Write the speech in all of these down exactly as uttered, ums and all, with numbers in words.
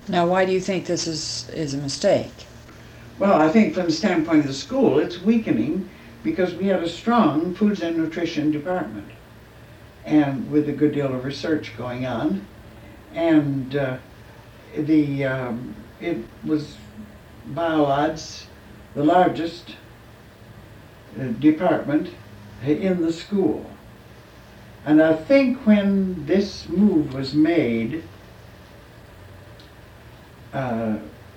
Now, why do you think this is, is a mistake? Well, I think from the standpoint of the school, it's weakening because we had a strong foods and nutrition department, and with a good deal of research going on, and uh, the um, it was by all odds the largest uh, department in the school. And I think when this move was made, uh,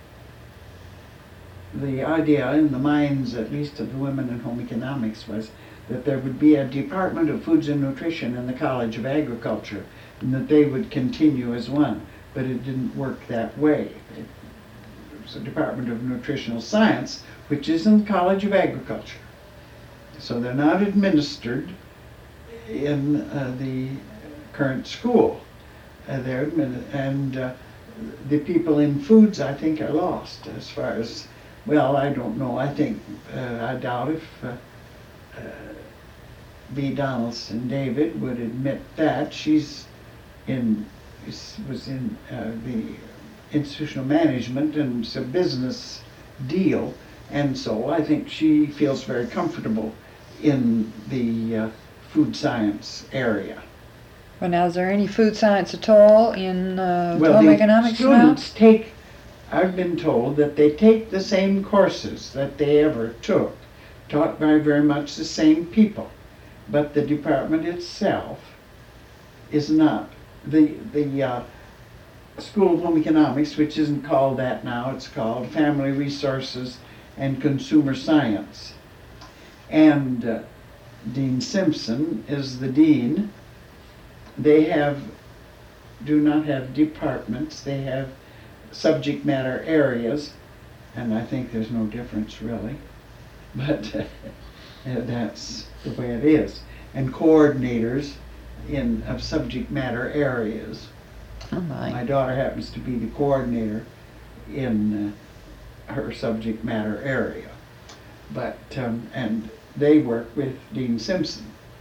the idea in the minds, at least of the women in home economics, was that there would be a Department of Foods and Nutrition in the College of Agriculture, and that they would continue as one. But it didn't work that way. It was a Department of Nutritional Science, which is in the College of Agriculture. So they're not administered in uh, the current school. Uh, they're admin- and uh, the people in foods, I think, are lost as far as, well, I don't know. I think, uh, I doubt if uh, uh, B. Donaldson David would admit that. She's in, was in uh, the institutional management, and it's a business deal. And so I think she feels very comfortable in the uh, food science area. Well, now, is there any food science at all in uh, well, home the economics students now? take, I've been told that they take the same courses that they ever took, taught by very much the same people, but the department itself is not. The, the uh, School of Home Economics, which isn't called that now, it's called Family Resources and Consumer Science. And uh, Dean Simpson is the dean. They have, do not have departments, they have subject matter areas, and I think there's no difference really, but uh, that's the way it is. And coordinators in of subject matter areas. Oh my. My daughter happens to be the coordinator in uh, her subject matter area, but um, and they work with Dean Simpson.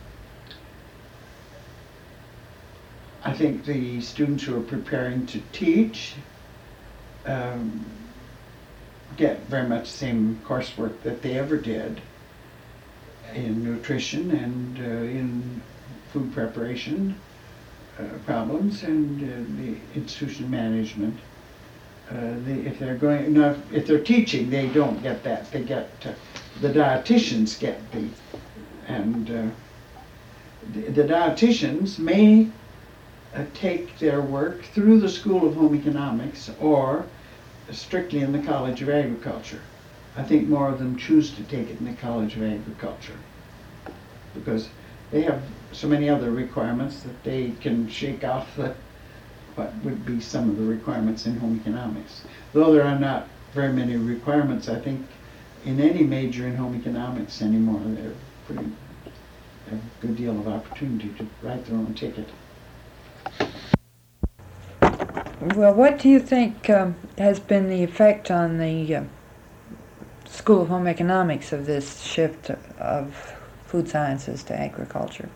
I think the students who are preparing to teach um, get very much the same coursework that they ever did in nutrition and uh, in food preparation uh, problems and uh, the institutional management. Uh, the, if they're going, now, if they're teaching, they don't get that. They get uh, the dietitians get the, and uh, the, the dietitians may uh, take their work through the School of Home Economics or strictly in the College of Agriculture. I think more of them choose to take it in the College of Agriculture because they have so many other requirements that they can shake off the, what would be some of the requirements in home economics. Though there are not very many requirements, I think, in any major in home economics anymore. They're pretty, have a good deal of opportunity to write their own ticket. Well, what do you think um, has been the effect on the uh, School of Home Economics of this shift of food sciences to agriculture?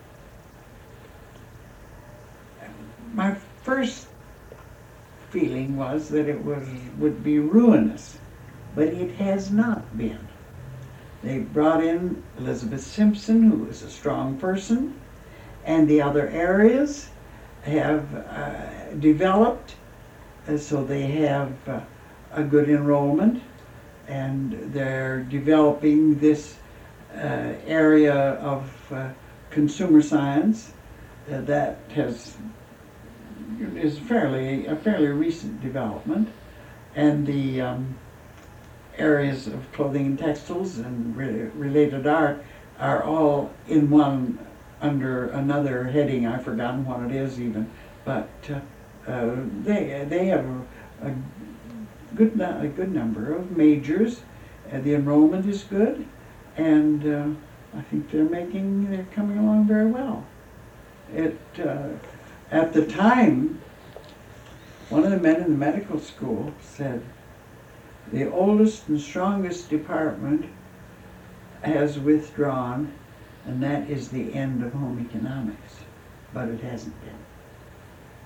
My first feeling was that it was would be ruinous, but it has not been. They brought in Elizabeth Simpson, who is a strong person, and the other areas have uh, developed, uh, so they have uh, a good enrollment, and they're developing this uh, area of uh, consumer science uh, that has is fairly a fairly recent development, and the um, areas of clothing and textiles and re- related art are all in one under another heading. I've forgotten what it is even, but uh, uh, they they have a, a good a good number of majors. Uh, the enrollment is good, and uh, I think they're making they're coming along very well. It. Uh, At the time, one of the men in the medical school said, the oldest and strongest department has withdrawn, and that is the end of home economics. But it hasn't been.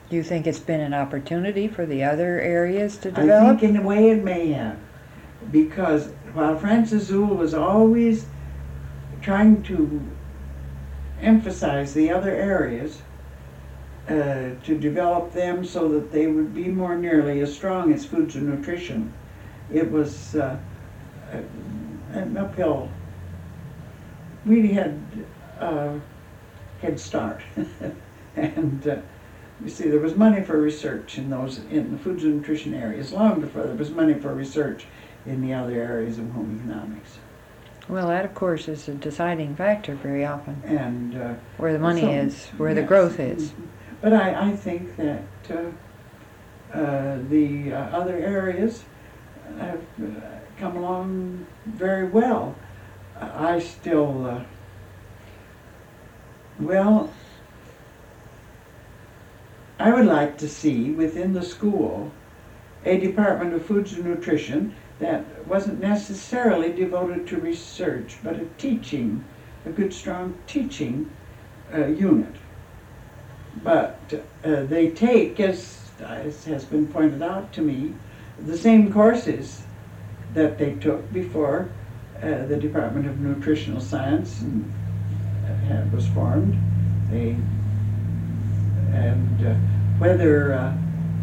Do you think it's been an opportunity for the other areas to I develop? think in a way it may have, because while Francis Zoul was always trying to emphasize the other areas, uh, to develop them so that they would be more nearly as strong as Foods and Nutrition, it was uh, an uphill, really had a head start. And uh, you see, there was money for research in those, in the Foods and Nutrition areas, long before there was money for research in the other areas of home economics. Well, that, of course, is a deciding factor very often, And uh, where the money so, is, where the yes. growth is. But I, I think that uh, uh, the uh, other areas have uh, come along very well. I still, uh, well, I would like to see within the school a Department of Foods and Nutrition that wasn't necessarily devoted to research, but a teaching, a good strong teaching uh, unit. But uh, they take, as, as has been pointed out to me, the same courses that they took before uh, the Department of Nutritional Science and, uh, had, was formed. They, and uh, whether uh,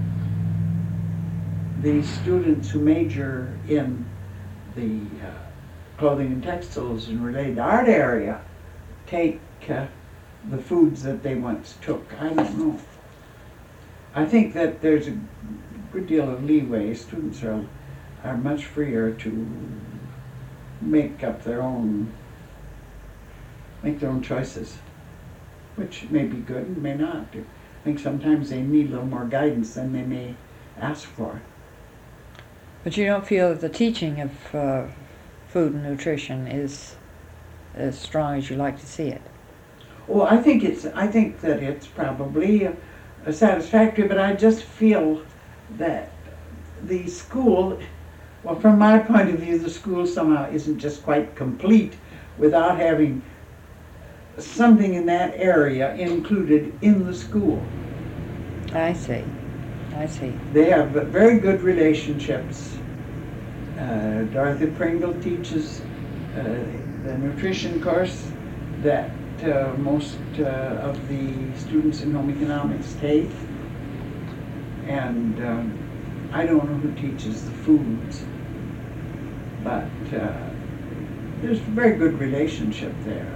the students who major in the uh, clothing and textiles and related art area take uh, the foods that they once took, I don't know. I think that there's a good deal of leeway. Students are, are much freer to make up their own, make their own choices, which may be good and may not. I think sometimes they need a little more guidance than they may ask for. But you don't feel that the teaching of uh, food and nutrition is as strong as you like to see it? Well, I think it's. I think that it's probably a, a satisfactory, but I just feel that the school, well, from my point of view, the school somehow isn't just quite complete without having something in that area included in the school. I see. I see. They have very good relationships. Uh, Dorothy Pringle teaches uh, the nutrition course that uh, most uh, of the students in home economics take. And um, I don't know who teaches the foods, but uh, there's a very good relationship there.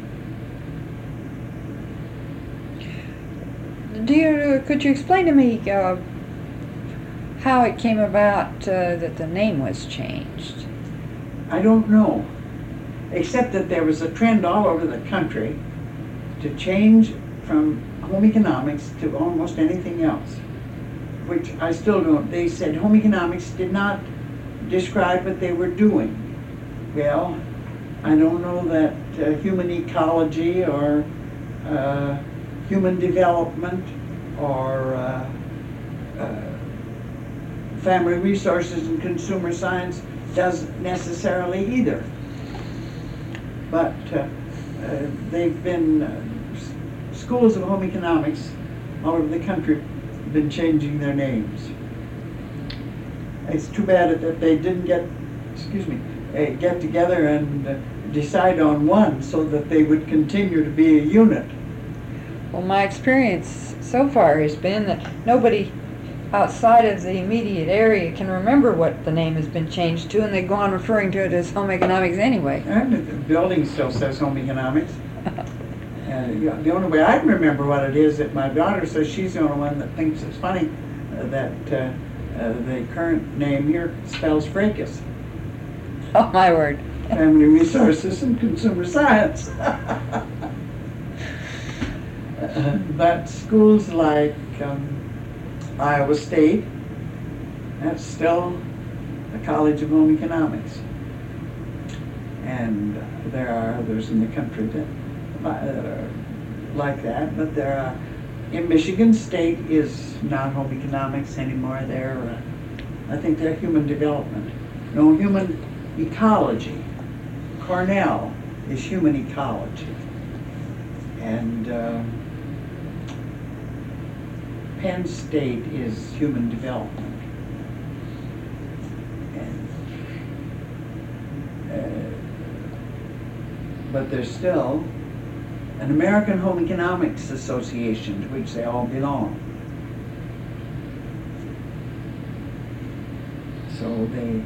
Do you, could you explain to me uh, how it came about uh, that the name was changed? I don't know, except that there was a trend all over the country to change from home economics to almost anything else, which I still don't. They said home economics did not describe what they were doing. Well, I don't know that uh, human ecology or uh, human development or uh, uh, family resources and consumer science doesn't necessarily either. But uh, uh, they've been, uh, schools of home economics all over the country have been changing their names. It's too bad that they didn't get, excuse me, uh, get together and uh, decide on one so that they would continue to be a unit. Well, my experience so far has been that nobody outside of the immediate area can remember what the name has been changed to, and they go on referring to it as home economics anyway. And the building still says home economics. And the only way I can remember what it is that my daughter says she's the only one that thinks it's funny uh, that uh, uh, the current name here spells fracas. Oh, my word. Family Resources and Consumer Science. Uh, but schools like um, Iowa State, that's still the College of Home Economics. And uh, there are others in the country that, that are like that, but there are, in Michigan State is not home economics anymore. They're, uh, I think they're human development. No, human ecology. Cornell is human ecology. And uh, Penn State is human development. And, uh, but there's still an American Home Economics Association to which they all belong. So they,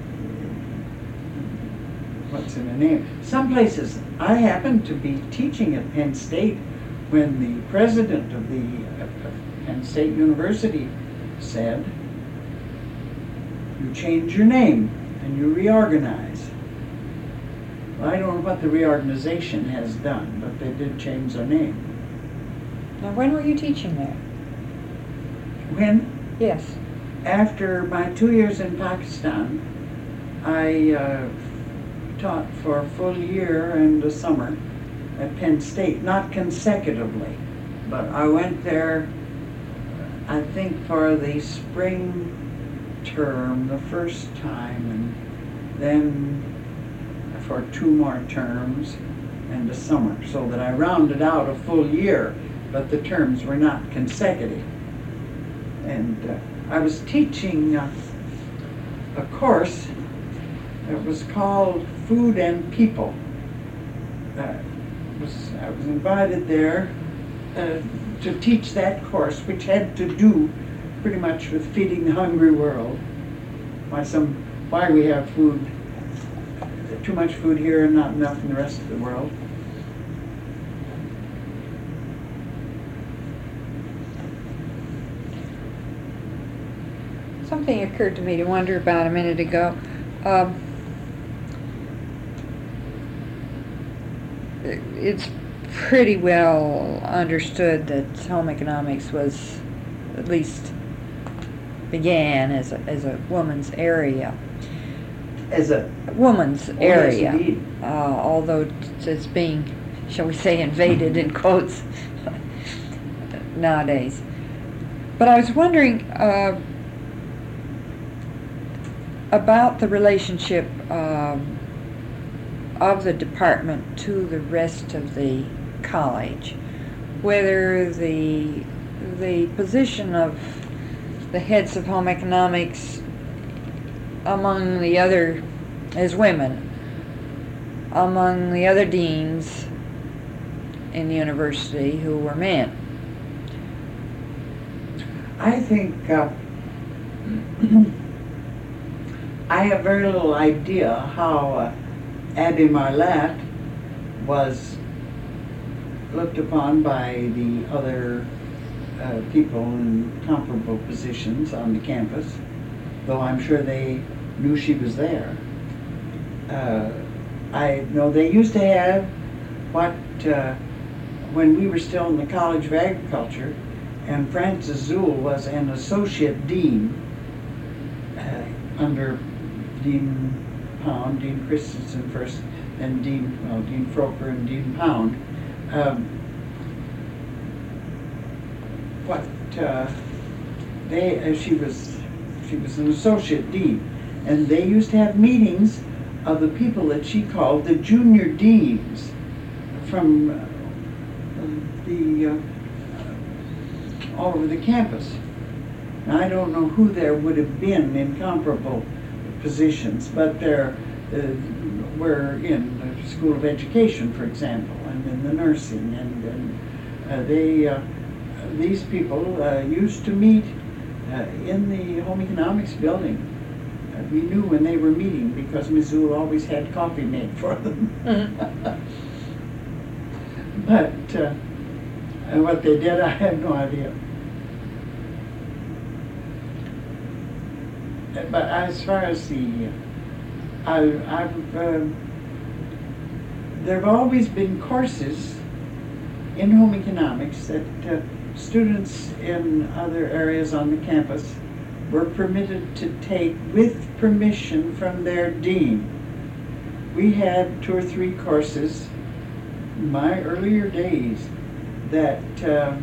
what's in the name? Some places, I happened to be teaching at Penn State when the president of the uh, Penn State University said, you change your name and you reorganize. Well, I don't know what the reorganization has done, but they did change their name. Now, when were you teaching there? When? Yes. After my two years in Pakistan, I uh, taught for a full year and a summer at Penn State, not consecutively, but I went there, I think, for the spring term the first time, and then for two more terms and a summer, so that I rounded out a full year, but the terms were not consecutive. And uh, I was teaching uh, a course that was called Food and People. Uh, was, I was invited there uh, to teach that course, which had to do pretty much with feeding the hungry world. Why some, why we have food, too much food here and not enough in the rest of the world. Something occurred to me to wonder about a minute ago. Um, it's pretty well understood that home economics was, at least began as a, as a woman's area. As a woman's oh, area, yes, uh, although it's being, shall we say, invaded in quotes nowadays. But I was wondering uh, about the relationship um, of the department to the rest of the college, whether the the position of the heads of home economics among the other, as women, among the other deans in the university who were men. I think uh, I have very little idea how uh, Abby Marlatt was looked upon by the other uh, people in comparable positions on the campus, though I'm sure they knew she was there. Uh, I know they used to have what, uh, when we were still in the College of Agriculture, and Frances Zuhl was an associate dean uh, under Dean Pound, Dean Christensen first, and Dean, well, Dean Froker and Dean Pound. Um, what uh, they, uh, she was, she was an associate dean, and they used to have meetings of the people that she called the junior deans from uh, the uh, all over the campus. Now, I don't know who there would have been in comparable positions, but there uh, were in the School of Education, for example, and in the nursing, and, and uh, they, uh, these people uh, used to meet uh, in the home economics building. Uh, we knew when they were meeting because Miz Zuhl always had coffee made for them. Mm-hmm. But uh, what they did, I have no idea. But as far as the, I, I've, uh, there have always been courses in home economics that uh, students in other areas on the campus were permitted to take with permission from their dean. We had two or three courses in my earlier days that uh,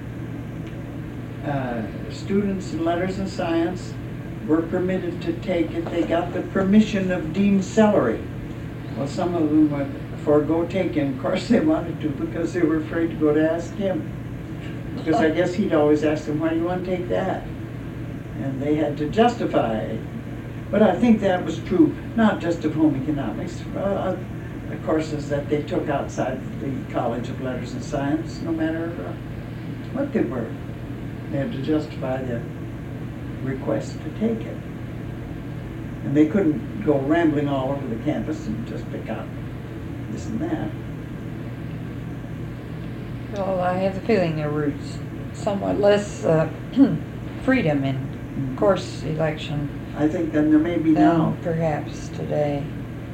uh, students in letters and science were permitted to take if they got the permission of Dean Sellery. Well, some of them would forego taking. Of course, they wanted to because they were afraid to go to ask him. because I guess he'd always ask them, why do you want to take that? And they had to justify it. But I think that was true, not just of home economics, uh, the courses that they took outside the College of Letters and Science, no matter uh, what they were. They had to justify their request to take it. And they couldn't go rambling all over the campus and just pick out this and that. Well, I have the feeling there was somewhat less uh, freedom in Mm-hmm. course selection I think then there may be than now. perhaps today.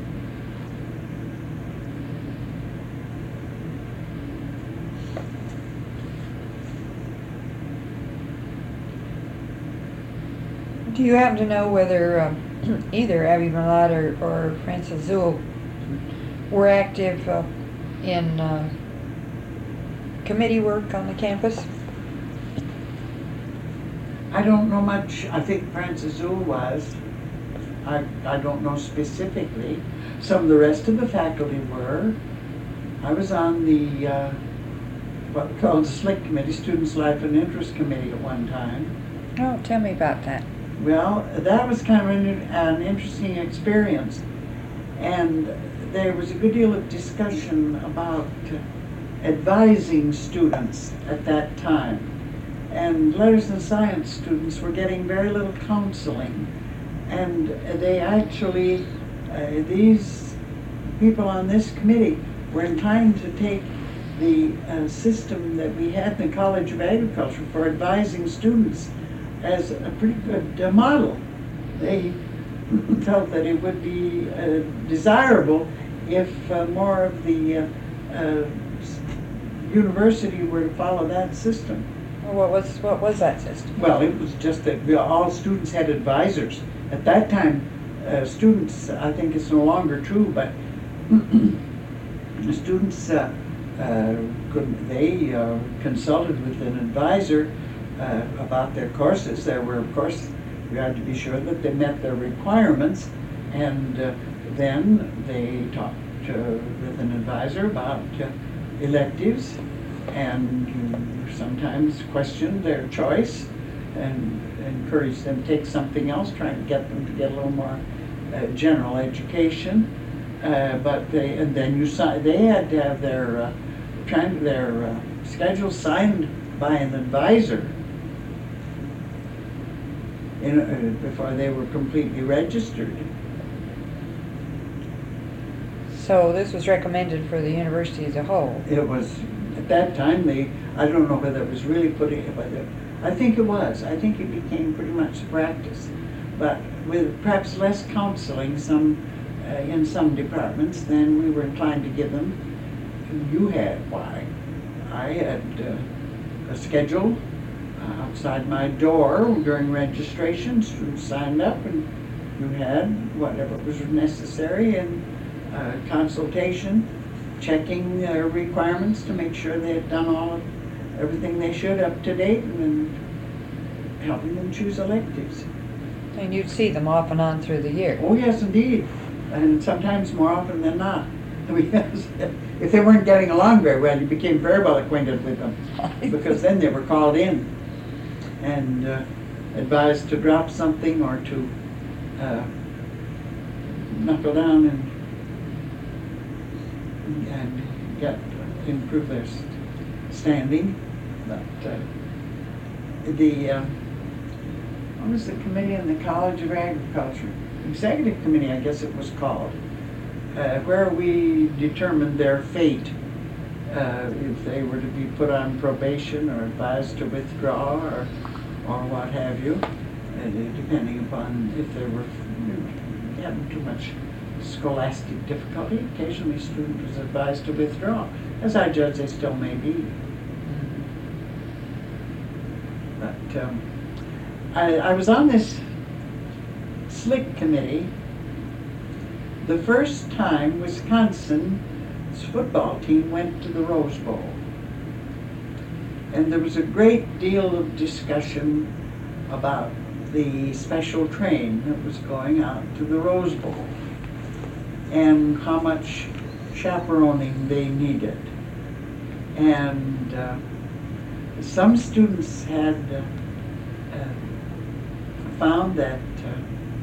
Do you happen to know whether um, either Abby Malott or, or Frances Zool were active uh, in uh, committee work on the campus? I don't know much. I think Frances Zool was. I, I don't know specifically. Some of the rest of the faculty were. I was on the, uh, what we call the SLIC Committee, Students' Life and Interest Committee at one time. Oh, tell me about that. Well, that was kind of an, an interesting experience. And there was a good deal of discussion about advising students at that time. And letters and science students were getting very little counseling. And they actually, uh, these people on this committee were inclined to take the uh, system that we had in the College of Agriculture for advising students as a pretty good uh, model. They felt that it would be uh, desirable if uh, more of the uh, uh, university were to follow that system. Well, what was what was that system? Well, it was just that we, all students had advisors. At that time, uh, students, I think it's no longer true, but the students, uh, uh, could, they uh, consulted with an advisor uh, about their courses. There were, of course, we had to be sure that they met their requirements, and uh, then they talked uh, with an advisor about uh, electives, and you sometimes questioned their choice and encouraged them to take something else, trying to get them to get a little more uh, general education. Uh, but they, and then you si- they had to have their uh, trying their uh, schedule signed by an advisor in, uh, before they were completely registered. So this was recommended for the university as a whole. It was, at that time, they, I don't know whether it was really put in, whether, I think it was. I think it became pretty much practice. But with perhaps less counseling some, uh, in some departments than we were inclined to give them. You had, why? I had uh, a schedule uh, outside my door during registration. Students signed up, and you had whatever was necessary in uh, consultation, checking their requirements to make sure they had done all of everything they should up to date, and then helping them choose electives. And you'd see them off and on through the year. Oh yes, indeed, and sometimes more often than not. Because if they weren't getting along very well, you became very well acquainted with them, because then they were called in and uh, advised to drop something or to uh, knuckle down and and get improve their standing. But uh, the uh, what was the committee in the College of Agriculture? Executive Committee, I guess it was called. Uh, where we determined their fate, uh, if they were to be put on probation or advised to withdraw or, or what have you, and depending upon if they were having too much scholastic difficulty. Occasionally a student was advised to withdraw. As I judge, they still may be. But um, I, I was on this SLIC committee the first time Wisconsin's football team went to the Rose Bowl. And there was a great deal of discussion about the special train that was going out to the Rose Bowl and how much chaperoning they needed. And uh, some students had uh, uh, found that uh,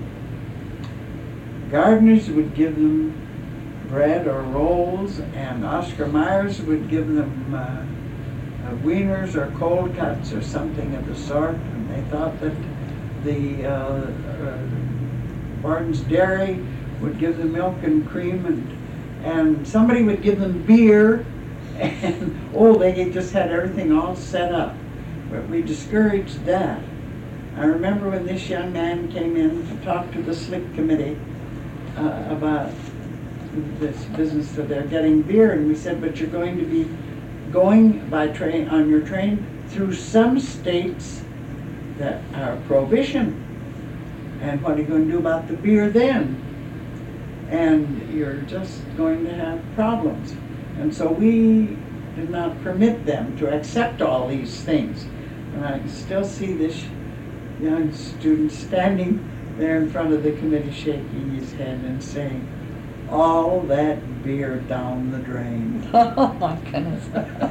gardeners would give them bread or rolls, and Oscar Myers would give them uh, uh, wieners or cold cuts or something of the sort, and they thought that the uh, uh, Barton's Dairy would give them milk and cream, and and somebody would give them beer, and oh, they just had everything all set up. But we discouraged that. I remember when this young man came in to talk to the SLIC committee uh, about this business that they're getting beer, and we said, but you're going to be going by train on your train through some states that are prohibition, and what are you going to do about the beer then? And you're just going to have problems. And so we did not permit them to accept all these things. And I can still see this young student standing there in front of the committee shaking his head and saying, all that beer down the drain. Oh my goodness.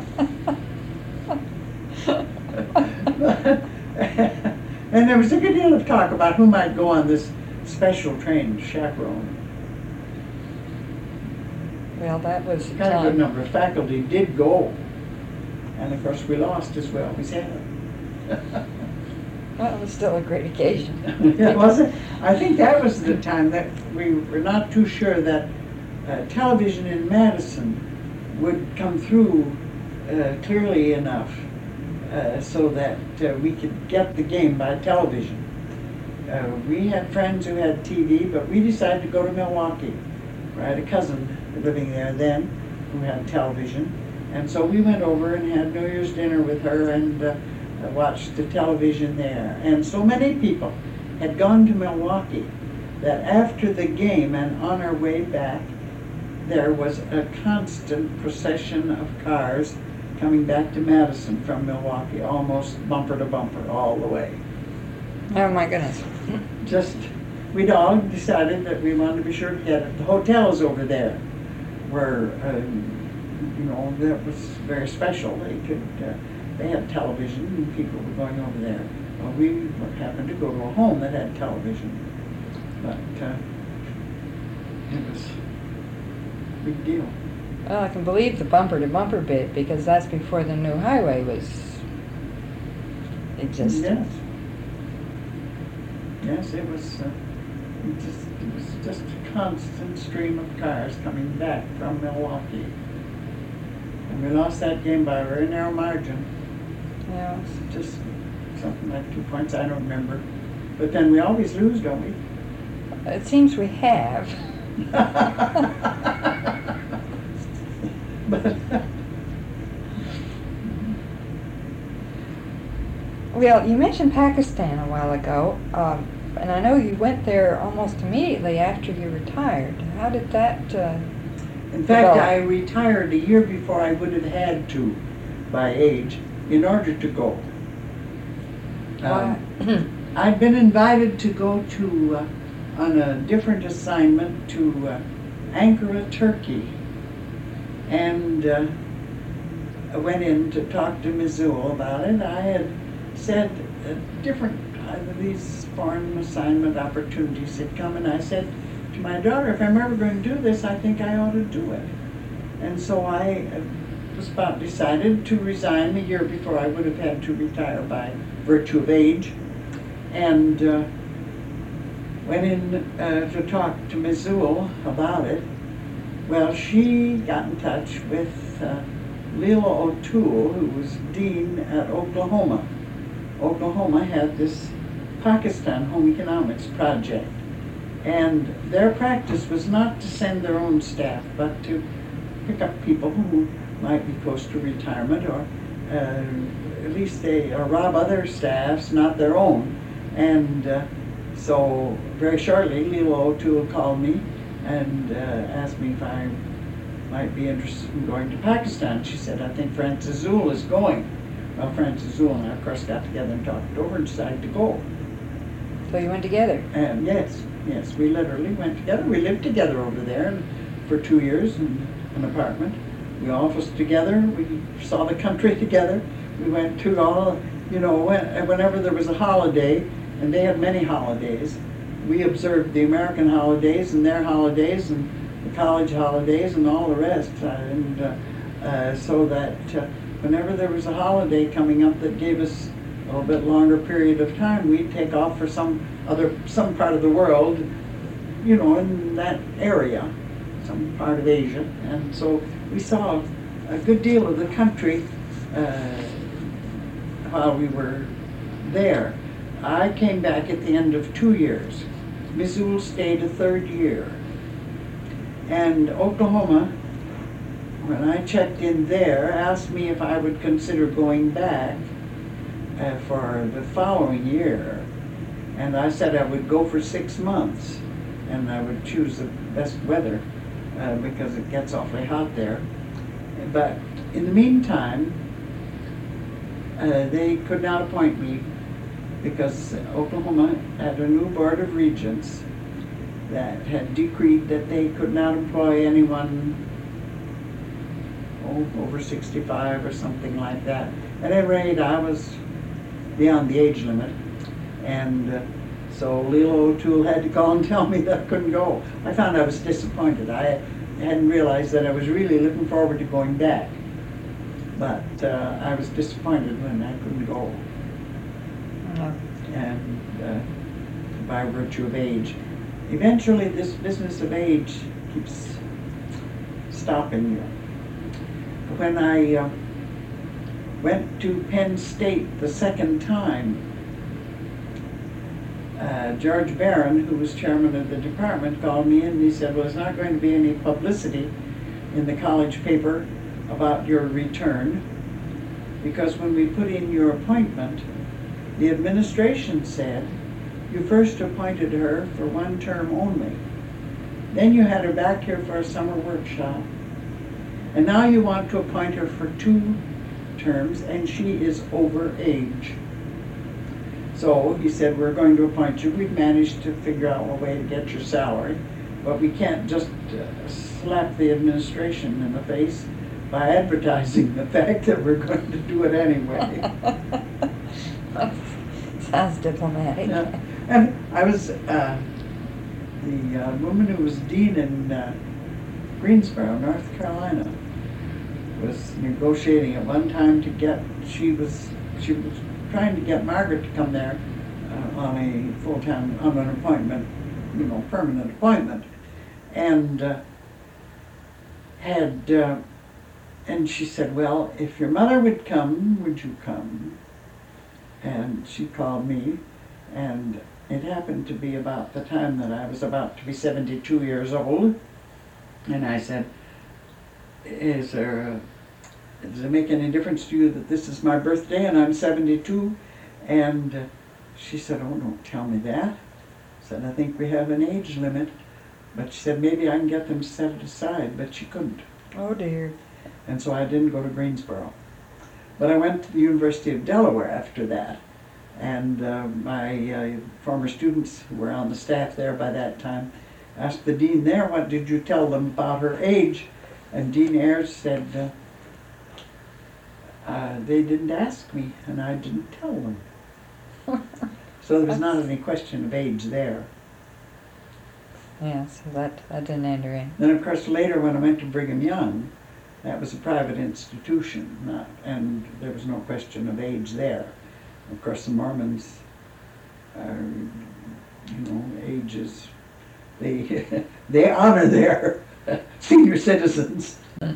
And there was a good deal of talk about who might go on this special train to chaperone. Well, that was Kind of a good number of faculty did go. And of course we lost as well. We said Well, it was still a great occasion. It wasn't. I think that was the time that we were not too sure that uh, television in Madison would come through uh, clearly enough uh, so that uh, we could get the game by television. Uh, we had friends who had T V, but we decided to go to Milwaukee. I had a cousin living there then who had television, and so we went over and had New Year's dinner with her and uh, watched the television there. And so many people had gone to Milwaukee that after the game and on our way back, there was a constant procession of cars coming back to Madison from Milwaukee, almost bumper to bumper all the way. Oh my goodness. Just, we'd all decided that we wanted to be sure to get it. The hotels over there were, uh, you know, that was very special. They could, uh, they had television and people were going over there. Well, we happened to go to a home that had television, but uh, it was a big deal. Well, I can believe the bumper to bumper bit because that's before the new highway was existed. Yes. Yes, it was, uh, it, just, it was just a constant stream of cars coming back from Milwaukee. And we lost that game by a very narrow margin. Yeah. Just something like two points, I don't remember. But then we always lose, don't we? It seems we have. But Well, you mentioned Pakistan a while ago, um, and I know you went there almost immediately after you retired. How did that uh, in fact, develop? I retired a year before I would have had to, by age, in order to go. Um, I'd been invited to go to, uh, on a different assignment to uh, Ankara, Turkey. And uh, I went in to talk to Mizzou about it. I had said uh, different, uh, these foreign assignment opportunities had come, and I said to my daughter, if I'm ever going to do this, I think I ought to do it. And so I uh, was about decided to resign a year before I would have had to retire by virtue of age, and uh, went in uh, to talk to Mizzou about it. Well, she got in touch with uh, Leila O'Toole, who was dean at Oklahoma. Oklahoma had this Pakistan Home Economics project, and their practice was not to send their own staff, but to pick up people who might be close to retirement, or uh, at least they, or rob other staffs, not their own. And uh, so very shortly, Leila O'Toole called me and uh, asked me if I might be interested in going to Pakistan. She said, I think Francis Zool is going. Well, Francis Zool and I, of course, got together and talked it over and decided to go. So you went together? And yes, yes, we literally went together. We lived together over there for two years in an apartment. We officed together. We saw the country together. We went to all, you know, when, whenever there was a holiday, and they had many holidays, we observed the American holidays and their holidays and the college holidays and all the rest. Uh, and uh, uh, so that uh, whenever there was a holiday coming up that gave us a little bit longer period of time, we'd take off for some other, some part of the world, you know, in that area, some part of Asia. And so we saw a good deal of the country uh, while we were there. I came back at the end of two years. Missoula stayed a third year. And Oklahoma, when I checked in there, asked me if I would consider going back uh, for the following year. And I said I would go for six months and I would choose the best weather uh, because it gets awfully hot there. But in the meantime, uh, they could not appoint me because Oklahoma had a new Board of Regents that had decreed that they could not employ anyone oh, over sixty-five or something like that. At any rate, I was beyond the age limit, and uh, so Lilo O'Toole had to call and tell me that I couldn't go. I found I was disappointed. I hadn't realized that I was really looking forward to going back, but uh, I was disappointed when I couldn't go. Mm-hmm. And uh, by virtue of age. Eventually, this business of age keeps stopping you. When I uh, went to Penn State the second time, uh, George Barron, who was chairman of the department, called me in and he said, well, there's not going to be any publicity in the college paper about your return, because when we put in your appointment, the administration said you first appointed her for one term only. Then you had her back here for a summer workshop. And now you want to appoint her for two terms, and she is over age. So he said, we're going to appoint you. We've managed to figure out a way to get your salary, but we can't just uh, slap the administration in the face by advertising the fact that we're going to do it anyway. Sounds diplomatic. Yeah. And I was, uh, the uh, woman who was dean in uh, Greensboro, North Carolina, was negotiating at one time to get, she was, she was trying to get Margaret to come there uh, on a full-time, on an appointment, you know, permanent appointment. And uh, had, uh, and she said, well, if your mother would come, would you come? And she called me, and it happened to be about the time that I was about to be seventy-two years old. And I said, is there a, does it make any difference to you that this is my birthday and I'm seventy-two? And uh, she said, oh, don't tell me that. I said, I think we have an age limit. But she said, maybe I can get them set it aside, but she couldn't. Oh dear. And so I didn't go to Greensboro. But I went to the University of Delaware after that. And uh, my uh, former students who were on the staff there by that time asked the dean there, what did you tell them about her age? And Dean Ayers said, uh, uh, they didn't ask me, and I didn't tell them. So there was not any question of age there. Yeah, so that, that didn't enter in. Then, of course, later when I went to Brigham Young, that was a private institution, not, and there was no question of age there. Of course, the Mormons, are, you know, age is, they, they honor their senior citizens. A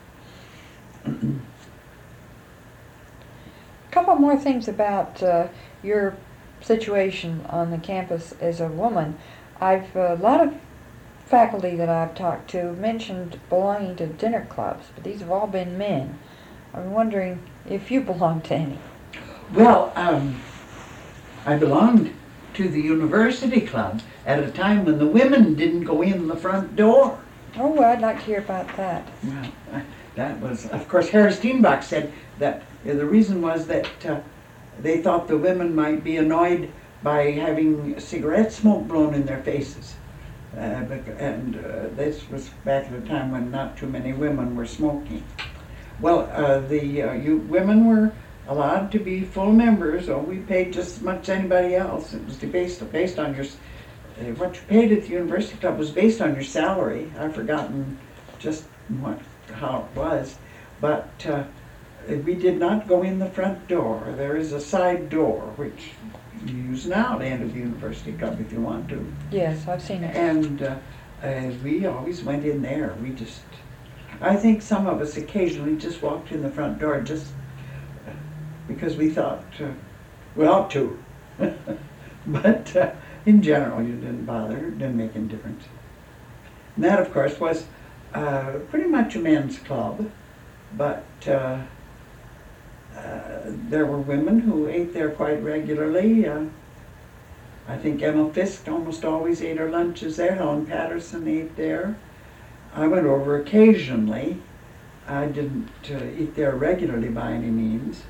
couple more things about uh, your situation on the campus as a woman. I've a lot of faculty that I've talked to mentioned belonging to dinner clubs, but these have all been men. I'm wondering if you belong to any. Well, um, I belonged to the university club at a time when the women didn't go in the front door. Oh, well, I'd like to hear about that. Well, I, that was, of course, Harris Steenbach said that uh, the reason was that uh, they thought the women might be annoyed by having cigarette smoke blown in their faces. Uh, and uh, this was back at a time when not too many women were smoking. Well, uh, the uh, you, women were allowed to be full members, or we paid just as much as anybody else. It was based, based on your, uh, what you paid at the University Club was based on your salary. I've forgotten just what, how it was, but uh, we did not go in the front door. There is a side door, which you use now to enter the University Club if you want to. Yes, I've seen it. And uh, uh, we always went in there. We just, I think some of us occasionally just walked in the front door just because we thought uh, we ought to. But uh, in general, you didn't bother. It didn't make any difference. And that, of course, was uh, pretty much a men's club, but uh, uh, there were women who ate there quite regularly. Uh, I think Emma Fisk almost always ate her lunches there. Helen Patterson ate there. I went over occasionally. I didn't uh, eat there regularly by any means,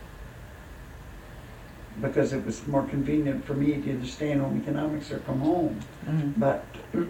because it was more convenient for me to either stay in home economics or come home. Mm-hmm. But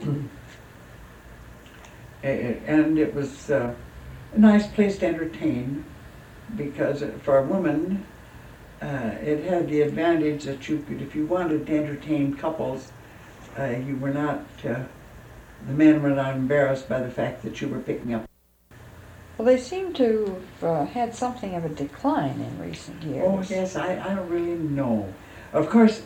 and it was uh, a nice place to entertain, because for a woman, uh, it had the advantage that you could, if you wanted to entertain couples, uh, you were not, uh, the men were not embarrassed by the fact that you were picking up. Well, they seem to have uh, had something of a decline in recent years. Oh, yes, I, I don't really know. Of course,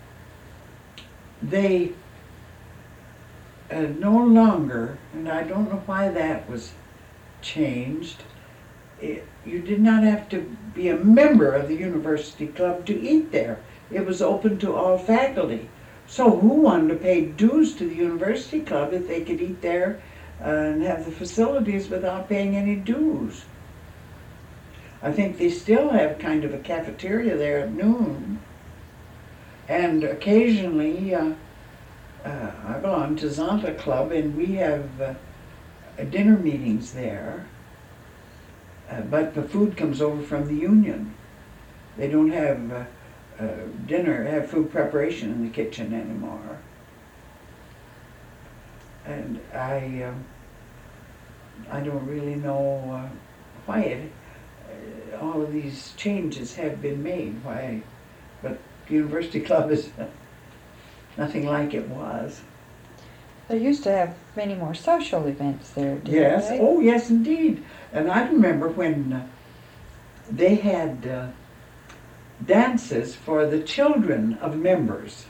they uh, no longer, and I don't know why that was changed, it, you did not have to be a member of the University Club to eat there. It was open to all faculty. So who wanted to pay dues to the University Club if they could eat there uh, and have the facilities without paying any dues? I think they still have kind of a cafeteria there at noon. And occasionally, uh, uh, I belong to Zonta Club, and we have uh, dinner meetings there. Uh, but the food comes over from the union. They don't have uh, uh, dinner, have food preparation in the kitchen anymore. And I, uh, I don't really know uh, why it, uh, all of these changes have been made. Why, but the University Club is nothing like it was. They used to have many more social events there, didn't Yes, they? oh yes, indeed. And I remember when uh, they had uh, dances for the children of members.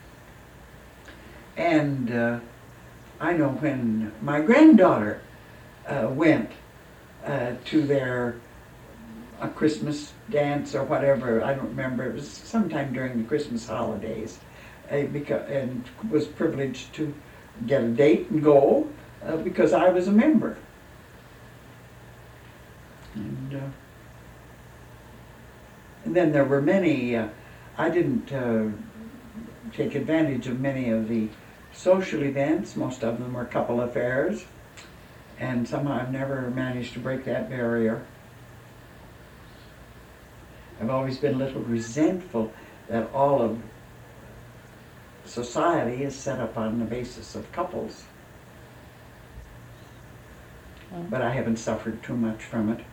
And uh, I know when my granddaughter uh, went uh, to their a Christmas dance or whatever, I don't remember, it was sometime during the Christmas holidays, uh, because, and was privileged to get a date and go uh, because I was a member. And, uh, and then there were many, uh, I didn't uh, take advantage of many of the social events. Most of them were couple affairs, and somehow I've never managed to break that barrier. I've always been a little resentful that all of society is set up on the basis of couples. Mm. But I haven't suffered too much from it.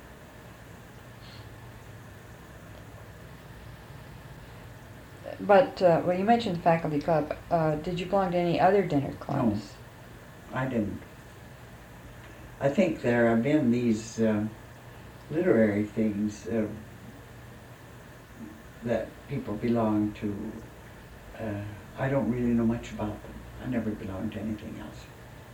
But, uh, well, you mentioned faculty club. Uh, did you belong to any other dinner clubs? No, I didn't. I think there have been these uh, literary things uh, that people belong to. Uh, I don't really know much about them. I never belonged to anything else.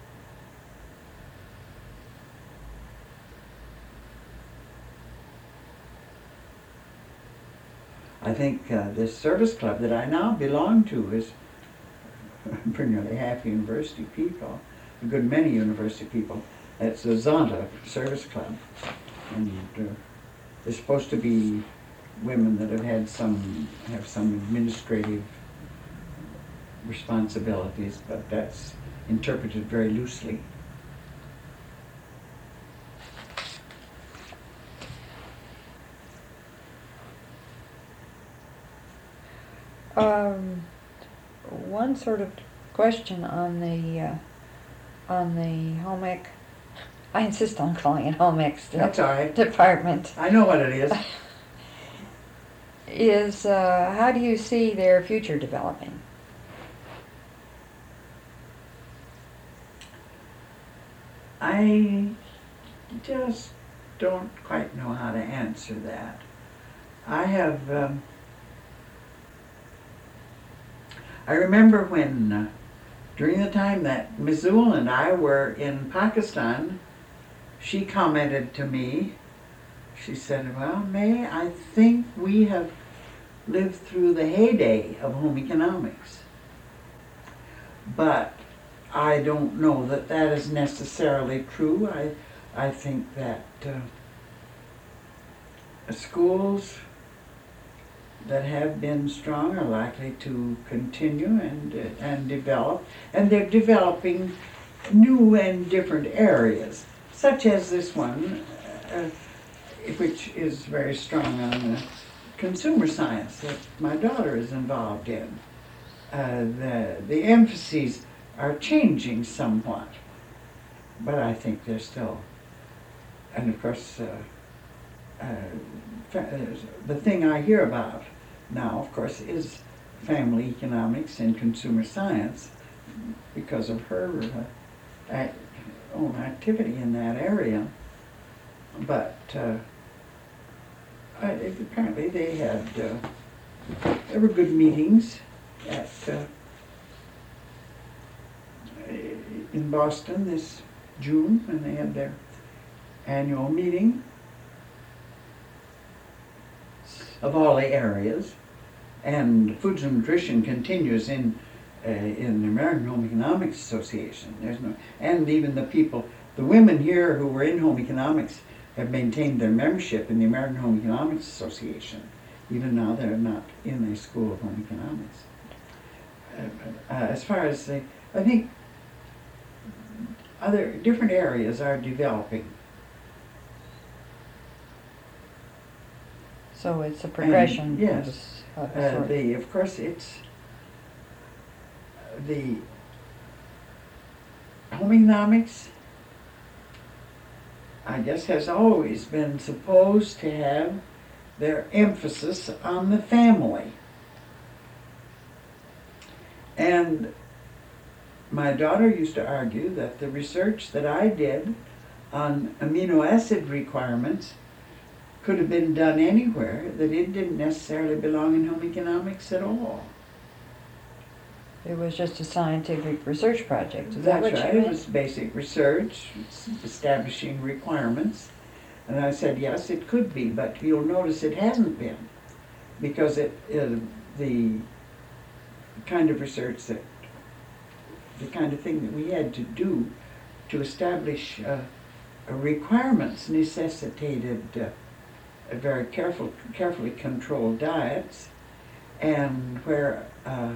I think uh, this service club that I now belong to is for nearly half university people, a good many university people. It's the Zonta Service Club. And uh, they're supposed to be women that have had some, have some administrative responsibilities, but that's interpreted very loosely. Um, one sort of question on the uh, on the home ec. I insist on calling it home ec still. That's all right. Department. I know what it is. is, uh, how do you see their future developing? I just don't quite know how to answer that. I have, um, I remember when, uh, during the time that Mizul and I were in Pakistan, she commented to me, she said, well, May, I think we have lived through the heyday of home economics. But I don't know that that is necessarily true. I, I think that uh, schools that have been strong are likely to continue and, uh, and develop, and they're developing new and different areas, such as this one, uh, which is very strong on the consumer science that my daughter is involved in. Uh, the, the emphases are changing somewhat, but I think they're still, and of course, uh, uh, the thing I hear about now, of course, is family economics and consumer science because of her uh, act, own activity in that area. But uh, I, apparently they had, uh, there were good meetings at uh, in Boston this June, and they had their annual meeting of all the areas, and Foods and Nutrition continues in uh, in the American Home Economics Association. There's no, and even the people, the women here who were in home economics have maintained their membership in the American Home Economics Association. Even now they're not in a school of home economics. Uh, uh, as far as the, I think other different areas are developing. So it's a progression. And, yes. Of, uh, the, of course, it's the home economics, I guess, has always been supposed to have their emphasis on the family. And my daughter used to argue that the research that I did on amino acid requirements could have been done anywhere, that it didn't necessarily belong in home economics at all. It was just a scientific research project. Is That's that what right. you It meant? was basic research, establishing requirements. And I said, yes, it could be, but you'll notice it hasn't been, because it, uh, the kind of research that, the kind of thing that we had to do to establish uh, requirements necessitated uh, a very careful, carefully controlled diets, and where uh,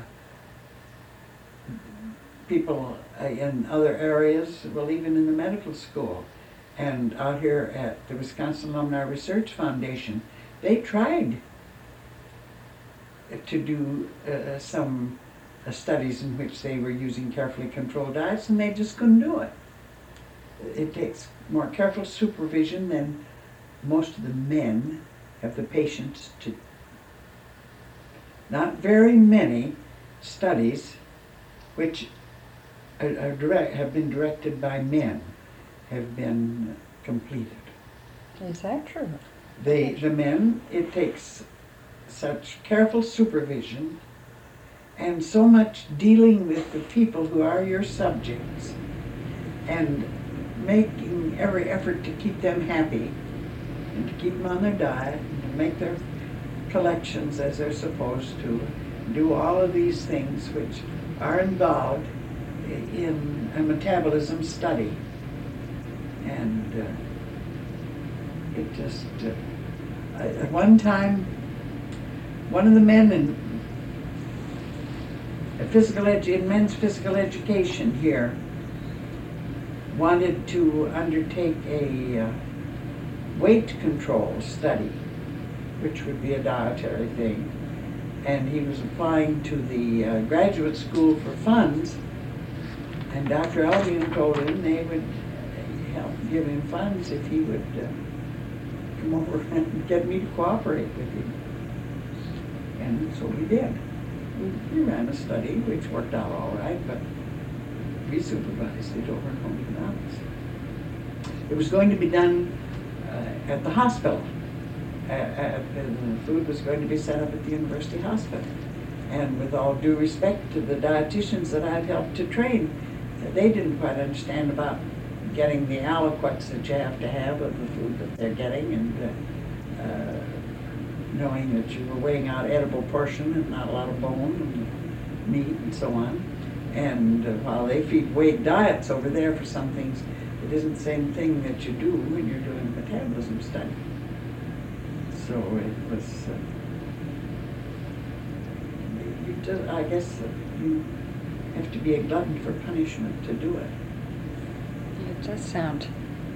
people uh, in other areas, well, even in the medical school, and out here at the Wisconsin Alumni Research Foundation, they tried to do uh, some uh, studies in which they were using carefully controlled diets, and they just couldn't do it. It takes more careful supervision than most of the men have the patience to. Not very many studies which are, are direct, have been directed by men have been completed. Is that true? They, the men, it takes such careful supervision and so much dealing with the people who are your subjects and making every effort to keep them happy and to keep them on their diet and to make their collections as they're supposed to, do all of these things which are involved in a metabolism study. And uh, it just, uh, I, at one time, one of the men in physical edu- in men's physical education here wanted to undertake a uh, weight control study, which would be a dietary thing. And he was applying to the uh, graduate school for funds, and Doctor Albion told him they would help give him funds if he would uh, come over and get me to cooperate with him. And so we did. We, we ran a study, which worked out all right, but we supervised it over in home economics. It was going to be done uh, at the hospital. Uh, uh, the food was going to be set up at the university hospital. And with all due respect to the dietitians that I'd helped to train, they didn't quite understand about getting the aliquots that you have to have of the food that they're getting, and uh, uh, knowing that you were weighing out edible portion and not a lot of bone and meat and so on. And uh, while they feed weight diets over there for some things, it isn't the same thing that you do when you're doing a metabolism study. So it was, uh, you just, I guess uh, you have to be a glutton for punishment to do it. It does sound.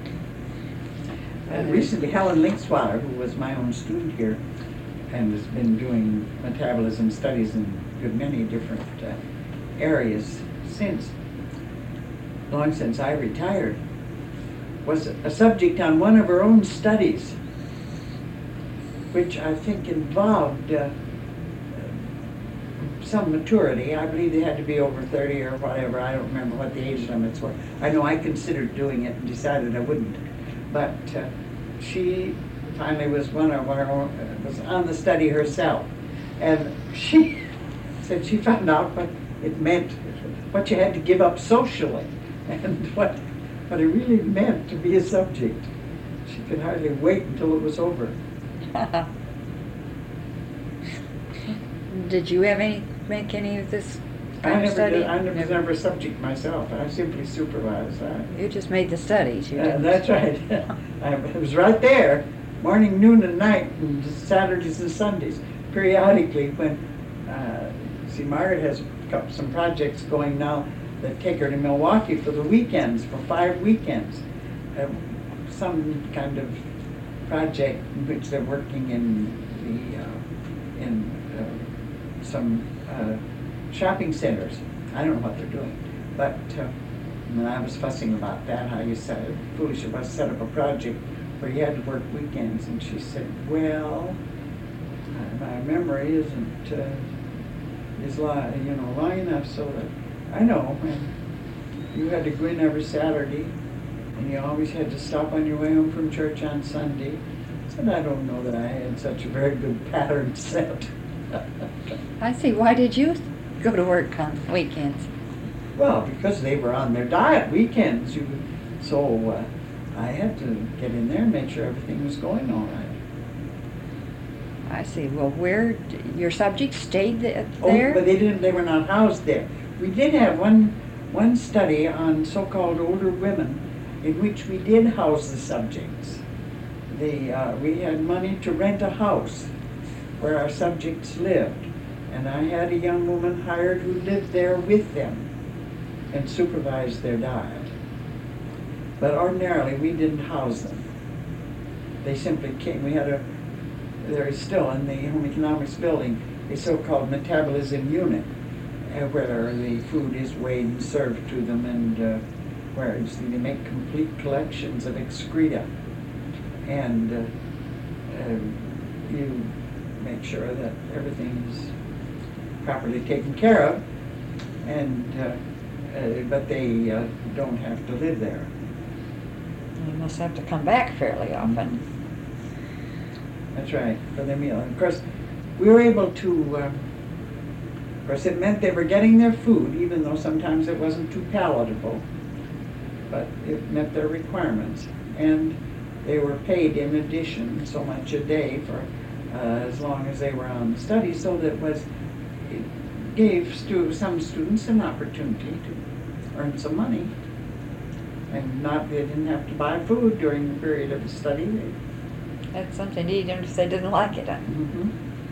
Uh, recently, Helen Linkswater, who was my own student here and has been doing metabolism studies in good many different uh, areas since, long since I retired, was a subject on one of her own studies, which I think involved uh, some maturity. I believe they had to be over thirty or whatever. I don't remember what the age limits were. I know I considered doing it and decided I wouldn't. But uh, she finally was one of our own, uh, was on the study herself. And she said she found out what it meant, what you had to give up socially, and what, what it really meant to be a subject. She could hardly wait until it was over. Did you have any, make any of this I kind of never study? did, I never, was never a subject myself. I simply supervised. I, You just made the studies. You Uh, didn't. that's right. I was right there, morning, noon, and night, and Saturdays and Sundays, periodically. When uh, see, Margaret has got some projects going now that take her to Milwaukee for the weekends, for five weekends. Uh, some kind of project in which they're working in the uh, in uh, some uh, shopping centers. I don't know what they're doing, but. Uh, And I was fussing about that, how you said it, foolish of us set up a project where you had to work weekends. And she said, well, uh, my memory isn't, uh, is long, you know, long enough so that, I know, and you had to go in every Saturday, and you always had to stop on your way home from church on Sunday. I said, I don't know that I had such a very good pattern set. I see. Why did you go to work on weekends? Well, because they were on their diet weekends, you, so uh, I had to get in there and make sure everything was going all right. I see. Well, where d- your subjects stayed th- Oh, there? but they didn't. They were not housed there. We did have one one study on so-called older women, in which we did house the subjects. The uh, we had money to rent a house where our subjects lived, and I had a young woman hired who lived there with them and supervised their diet. But ordinarily, we didn't house them. They simply came. We had a, there is still in the home economics building, a so-called metabolism unit, uh, where the food is weighed and served to them, and uh, where you see, they make complete collections of excreta. And uh, uh, you make sure that everything is properly taken care of, and uh, Uh, but they uh, don't have to live there. You must have to come back fairly often. That's right, for their meal. And of course, we were able to, uh, of course, it meant they were getting their food, even though sometimes it wasn't too palatable, but it met their requirements. And they were paid in addition so much a day for uh, as long as they were on the study, so that it was, it gave stu- some students an opportunity to earn some money, and not they didn't have to buy food during the period of the study. They, That's something to eat if they didn't like it. Huh? mm-hmm.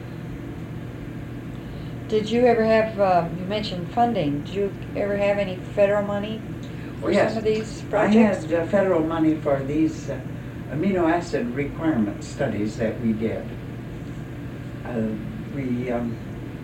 Did you ever have, uh, you mentioned funding, did you ever have any federal money for Yes. some of these I projects? had uh, federal money for these uh, amino acid requirement studies that we did. Uh, we um,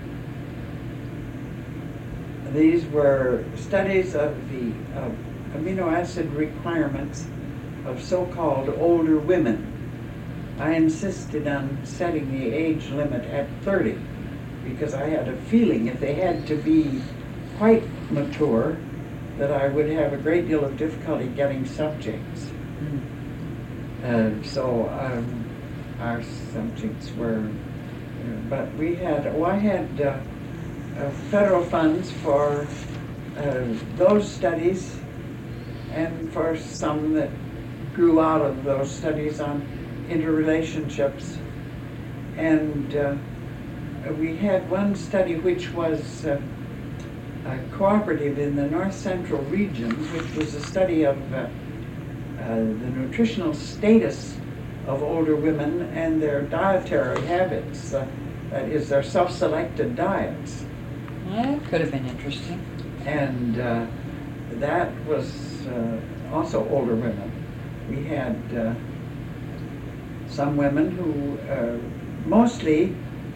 these were studies of the uh, amino acid requirements of so-called older women. I insisted on setting the age limit at thirty because I had a feeling if they had to be quite mature, that I would have a great deal of difficulty getting subjects. Mm. Uh, so um, our subjects were, uh, but we had, oh, I had uh, uh, federal funds for uh, those studies, and for some that grew out of those studies on interrelationships. And uh, we had one study which was uh, uh, cooperative in the North Central region, which was a study of uh, uh, the nutritional status of older women and their dietary habits, uh, that is, their self-selected diets. Yeah, it could have been interesting. And uh, that was uh, also older women. We had uh, some women who uh, mostly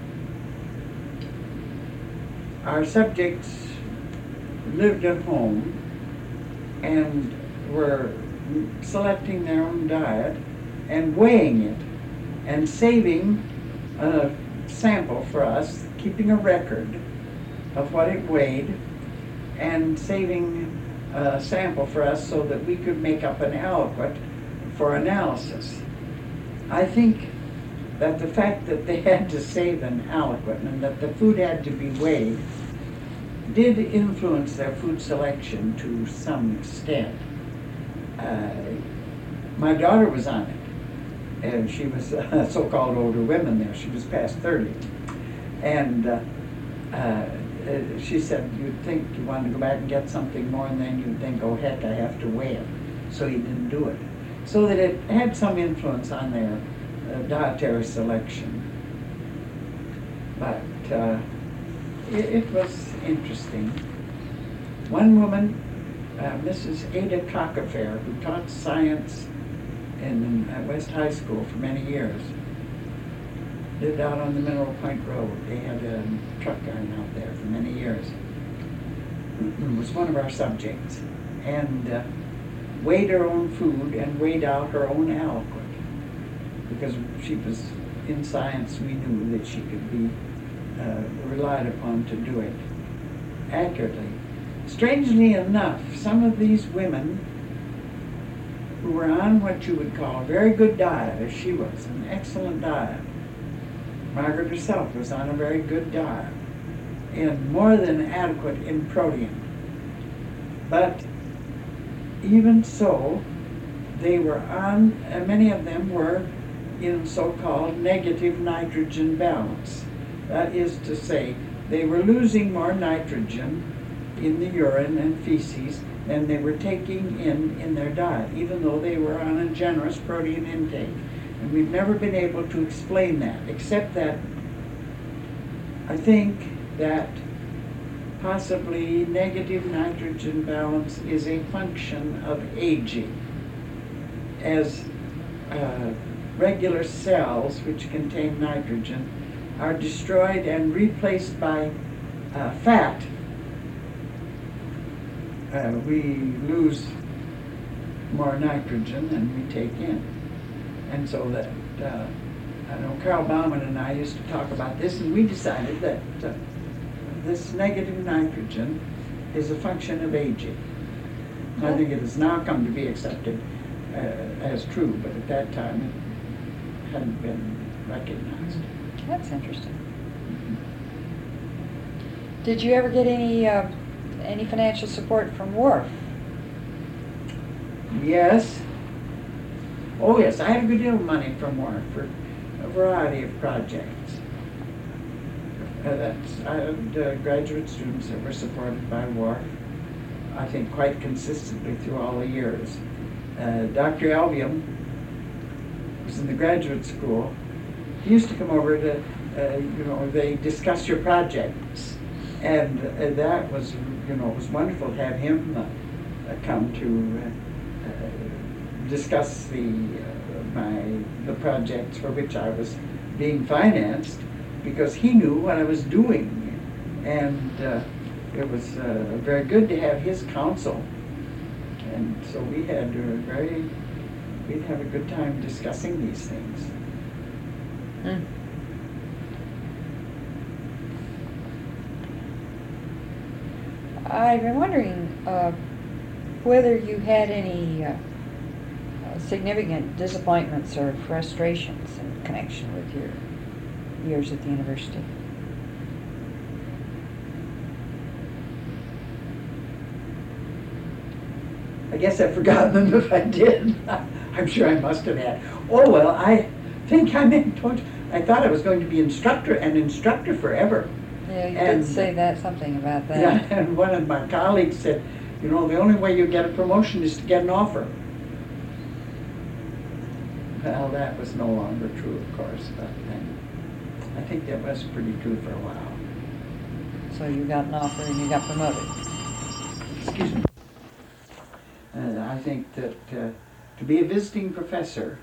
our subjects lived at home and were selecting their own diet and weighing it and saving a sample for us, keeping a record of what it weighed, and saving a sample for us so that we could make up an aliquot for analysis. I think that the fact that they had to save an aliquot and that the food had to be weighed did influence their food selection to some extent. Uh, my daughter was on it, and she was a so-called older women there. She was past thirty. And uh, uh, she said, you'd think you wanted to go back and get something more, and then you'd think, oh heck, I have to weigh it. So you didn't do it. So that it had some influence on their uh, dietary selection. But uh, it, it was interesting. One woman, uh, Missus Ada Cockefair, who taught science in uh, West High School for many years, lived out on the Mineral Point Road. They had a truck iron out there for many years. It was one of our subjects. And uh, weighed her own food and weighed out her own aliquot. Because she was in science, we knew that she could be uh, relied upon to do it accurately. Strangely enough, some of these women who were on what you would call a very good diet, as she was, an excellent diet. Margaret herself was on a very good diet, and more than adequate in protein. But even so, they were on, uh, many of them were in so-called negative nitrogen balance. That is to say, they were losing more nitrogen in the urine and feces than they were taking in in their diet, even though they were on a generous protein intake. And we've never been able to explain that, except that I think that possibly negative nitrogen balance is a function of aging. As uh, regular cells, which contain nitrogen, are destroyed and replaced by uh, fat, uh, we lose more nitrogen than we take in. And so that, uh, I know Carl Bauman and I used to talk about this, and we decided that uh, this negative nitrogen is a function of aging. I think it has now come to be accepted uh, as true, but at that time it hadn't been recognized. That's interesting. Did you ever get any uh, any financial support from W A R F? Yes. Oh yes, I had a good deal of money from W A R F for a variety of projects. Uh, that's, I had uh, graduate students that were supported by W A R F, I think quite consistently through all the years. Uh, Doctor Albium was in the graduate school. He used to come over to, uh, you know, they discuss your projects. And uh, that was, you know, it was wonderful to have him uh, come to uh, uh, discuss the, uh, my, the projects for which I was being financed, because he knew what I was doing. And uh, it was uh, very good to have his counsel. And so we had a very, we'd have a good time discussing these things. Mm. I've been wondering uh, whether you had any uh, significant disappointments or frustrations in connection with your years at the university. I guess I've forgotten them if I did. I'm sure I must have had. Oh, well, I think I meant, I thought I was going to be instructor and instructor forever. Yeah, you And- did say that, something about that. Yeah, and one of my colleagues said, you know, the only way you get a promotion is to get an offer. Well, that was no longer true, of course, but then I think that was pretty true for a while. So you got an offer and you got promoted. Excuse me. Uh, I think that uh, to be a visiting professor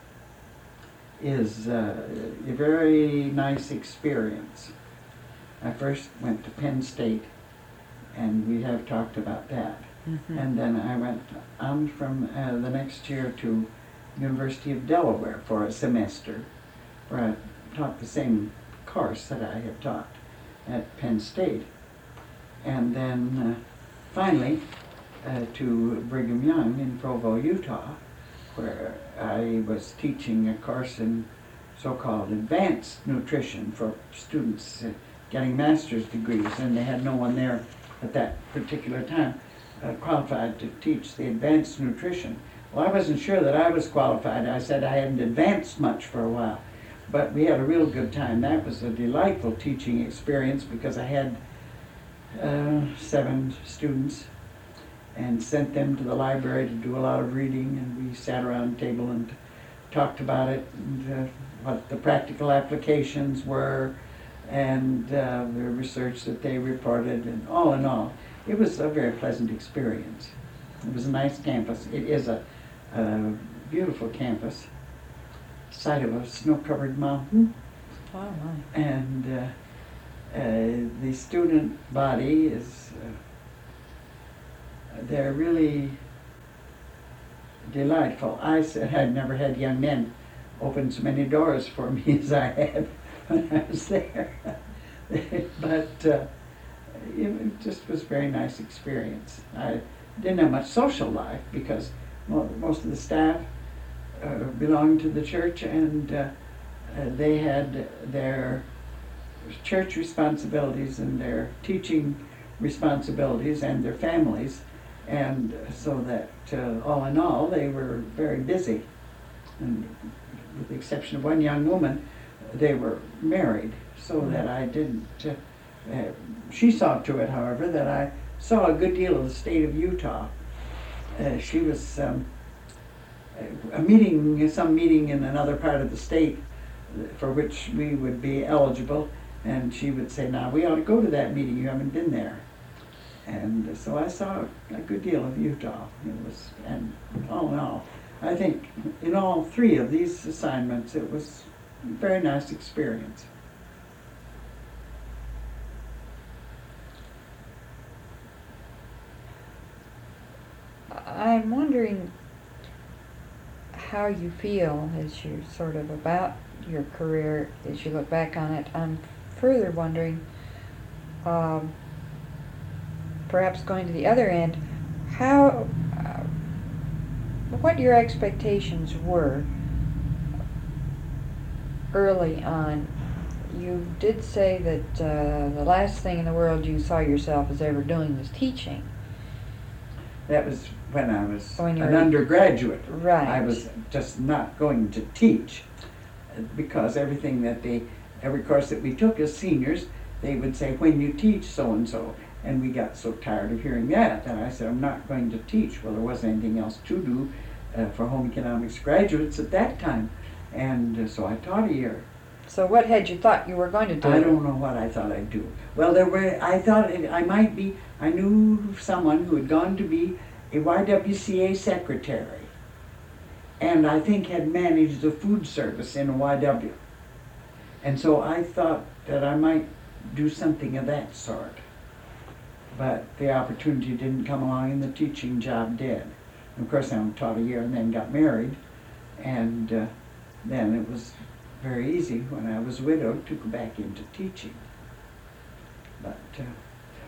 is uh, a very nice experience. I first went to Penn State, and we have talked about that. Mm-hmm. And then I went on from uh, the next year to University of Delaware for a semester, where I taught the same course that I had taught at Penn State. And then uh, finally uh, to Brigham Young in Provo, Utah, where I was teaching a course in so-called advanced nutrition for students uh, getting master's degrees, and they had no one there at that particular time uh, qualified to teach the advanced nutrition. Well, I wasn't sure that I was qualified. I said I hadn't advanced much for a while, but we had a real good time. That was a delightful teaching experience because I had uh, seven students and sent them to the library to do a lot of reading, and we sat around the table and talked about it, and uh, what the practical applications were, and uh, the research that they reported, and all in all, it was a very pleasant experience. It was a nice campus. It is a, a beautiful campus, site of a snow-covered mountain, Oh, my. and uh, uh, the student body is, uh, they're really delightful. I said I'd never had young men open so many doors for me as I had when I was there. But uh, it just was a very nice experience. I didn't have much social life because mo- most of the staff uh, belonged to the church, and uh, uh, they had their church responsibilities and their teaching responsibilities and their families, and so that uh, all in all they were very busy. And with the exception of one young woman, they were married, so that I didn't, uh, uh, she saw to it, however, that I saw a good deal of the state of Utah. Uh, she was um, a meeting, some meeting in another part of the state for which we would be eligible, and she would say, now we ought to go to that meeting, you haven't been there. And so I saw a good deal of Utah. It was, and all in all, I think in all three of these assignments, it was a very nice experience. I'm wondering how you feel as you're sort of about your career as you look back on it. I'm further wondering, um, perhaps going to the other end, how, uh, what your expectations were early on. You did say that uh, the last thing in the world you saw yourself as ever doing was teaching. That was when I was When you an were- undergraduate. Right. I was just not going to teach uh, because everything that they, every course that we took as seniors, they would say, when you teach so-and-so. And we got so tired of hearing that, and I said, I'm not going to teach. Well, there wasn't anything else to do uh, for home economics graduates at that time. And uh, so I taught a year. So what had you thought you were going to do? I don't know what I thought I'd do. Well, there were, I thought it, I might be, I knew someone who had gone to be a Y W C A secretary, and I think had managed the food service in a Y W. And so I thought that I might do something of that sort. But the opportunity didn't come along, and the teaching job did. And of course, I only taught a year and then got married, and uh, then it was very easy when I was widowed to go back into teaching. But uh,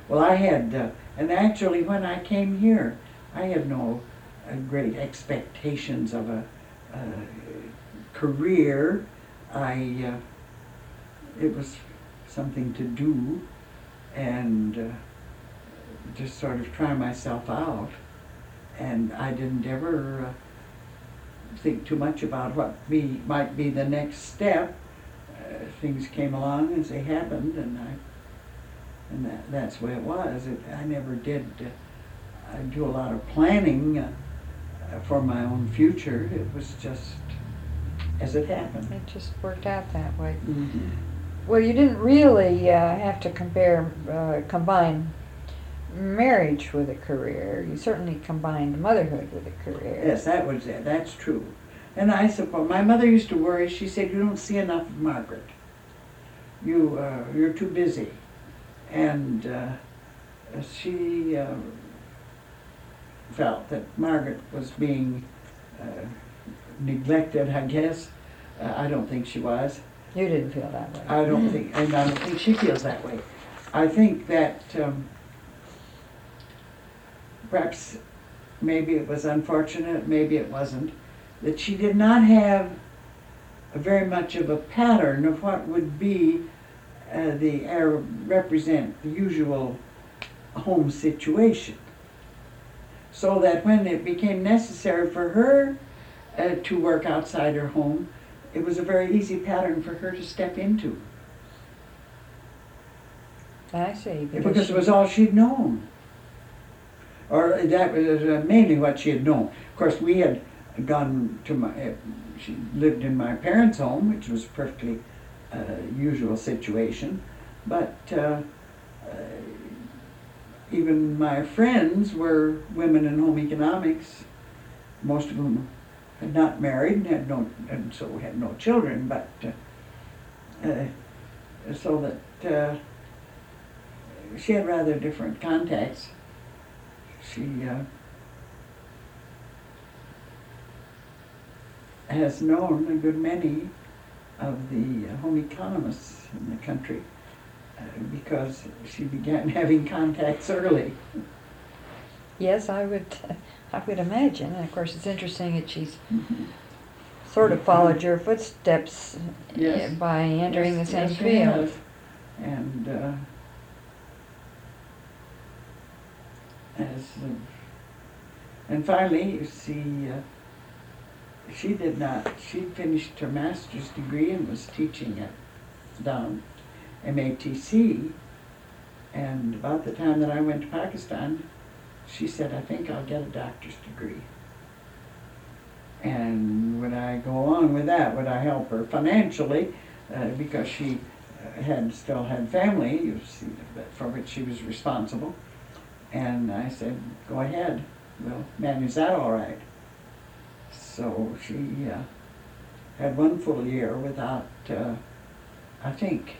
Well, I had, uh, and actually when I came here, I had no uh, great expectations of a, a career. I, uh, it was something to do and uh, just sort of try myself out. And I didn't ever uh, think too much about what be, might be the next step. Uh, things came along as they happened, and I, and that, that's the way it was. It, I never did uh, I do a lot of planning uh, for my own future. It was just as it happened. It just worked out that way. Mm-hmm. Well, you didn't really uh, have to compare, uh, combine marriage with a career. You certainly combined motherhood with a career. Yes, that was it. That's true. And I suppose my mother used to worry. She said, "You don't see enough of Margaret. You uh, you're too busy," and uh, she uh, felt that Margaret was being uh, neglected. I guess uh, I don't think she was. You didn't feel that way. I don't think, and I don't think she feels that way. I think that um, perhaps maybe it was unfortunate, maybe it wasn't, that she did not have a very much of a pattern of what would be uh, the uh, represent the usual home situation. So that when it became necessary for her uh, to work outside her home, it was a very easy pattern for her to step into. I see. Because, because it was all she'd known. Or that was uh, mainly what she had known. Of course, we had gone to my, uh, she lived in my parents' home, which was a perfectly uh, usual situation. But uh, uh, even my friends were women in home economics. Most of them had not married and had no, and so had no children. But uh, uh, so that uh, she had rather different contacts. She uh, has known a good many of the uh, home economists in the country uh, because she began having contacts early. Yes, I would. I would imagine. And of course, it's interesting that she's Mm-hmm. sort of followed your footsteps Yes. uh, by entering Yes, the same yes, she field. has. And uh, as uh, and finally, you see, uh, she did not. She finished her master's degree and was teaching at down M A T C. And about the time that I went to Pakistan, she said, "I think I'll get a doctor's degree." And would I go along with that? Would I help her financially? Uh, because she uh, had still had family, you see, for which she was responsible. And I said, "Go ahead. We'll manage that all right." So she uh, had one full year without, uh, I think,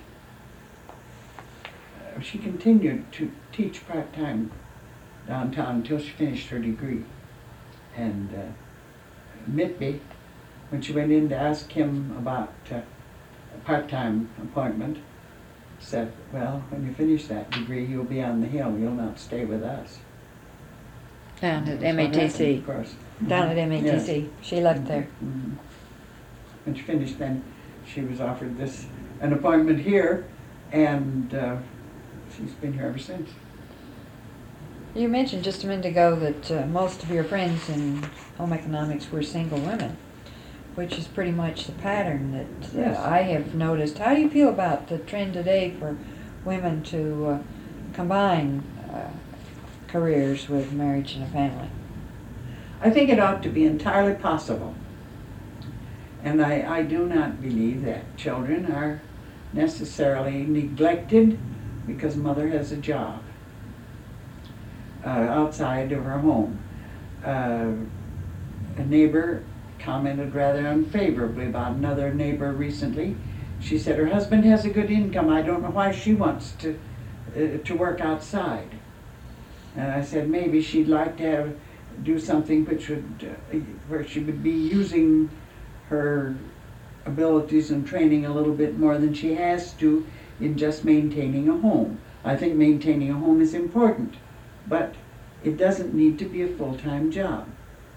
uh, she continued to teach part-time downtown until she finished her degree. And uh, Mitby, when she went in to ask him about uh, a part-time appointment, said, "Well, when you finish that degree, you'll be on the hill. You'll not stay with us." Down at That's what M A T C. happened, of course. Down at M A T C. Yes. She left there. Mhm. When she finished, then she was offered this an appointment here, and uh, she's been here ever since. You mentioned just a minute ago that uh, most of your friends in home economics were single women, which is pretty much the pattern that uh, Yes. I have noticed. How do you feel about the trend today for women to uh, combine uh, careers with marriage and a family? I think it ought to be entirely possible. And I, I do not believe that children are necessarily neglected because mother has a job uh, outside of her home. Uh, a neighbor commented rather unfavorably about another neighbor recently. She said her husband has a good income. I don't know why she wants to uh, to work outside. And I said maybe she'd like to have do something which would uh, where she would be using her abilities and training a little bit more than she has to in just maintaining a home. I think maintaining a home is important, but it doesn't need to be a full-time job.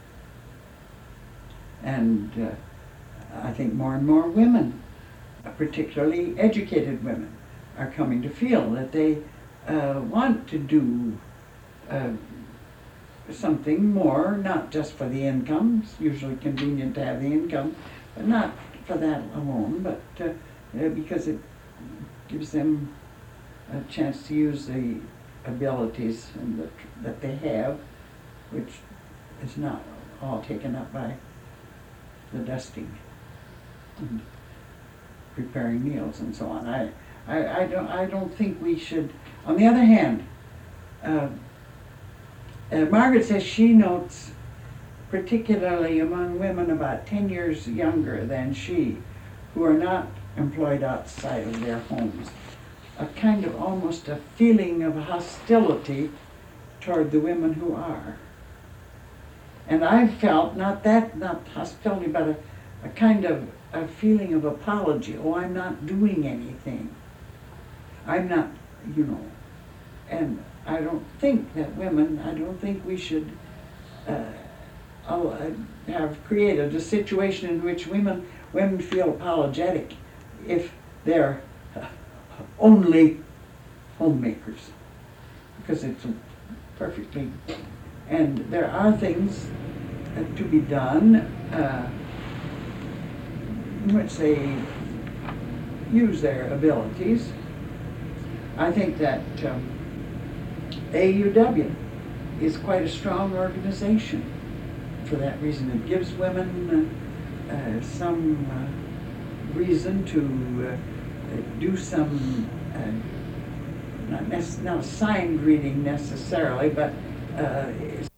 And uh, I think more and more women, particularly educated women, are coming to feel that they uh, want to do uh, something more, not just for the income. It's usually convenient to have the income, but not for that alone, but uh, uh, because it gives them a chance to use the abilities and the, that they have, which is not all taken up by the dusting and preparing meals and so on. I, I, I don't I don't think we should. On the other hand, uh, uh, Margaret says she notes, particularly among women about ten years younger than she, who are not employed outside of their homes, a kind of almost a feeling of hostility toward the women who are. And I've felt not that, not hostility, but a, a kind of a feeling of apology. Oh, I'm not doing anything. I'm not, you know. And I don't think that women, I don't think we should uh, have created a situation in which women, women feel apologetic if they're only homemakers, because it's perfectly, and there are things uh, to be done uh, in which they use their abilities. I think that um, A U W is quite a strong organization for that reason. It gives women uh, uh, some uh, reason to uh, do some, uh, not, nec- not a signed reading necessarily, but uh,